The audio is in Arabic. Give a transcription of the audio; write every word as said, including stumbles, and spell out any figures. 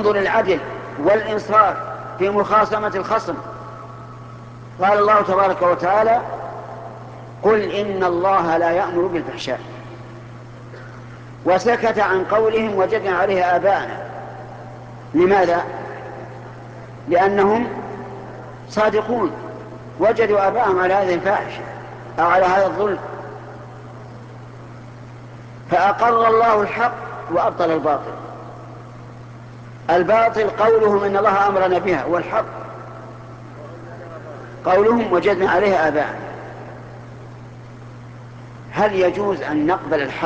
انظر العدل والإنصاف في مخاصمة الخصم. قال الله تبارك وتعالى: قل إن الله لا يأمر بالفحشاء. وسكت عن قولهم وجدنا عليه آباءنا. لماذا؟ لأنهم صادقون، وجدوا آباءهم على هذه الفاحشة أو على هذا الظلم، فأقر الله الحق وأبطل الباطل. الباطل قولهم إن الله أمرنا بها، والحق قولهم وجدنا عليه آباءنا. هل يجوز أن نقبل الحق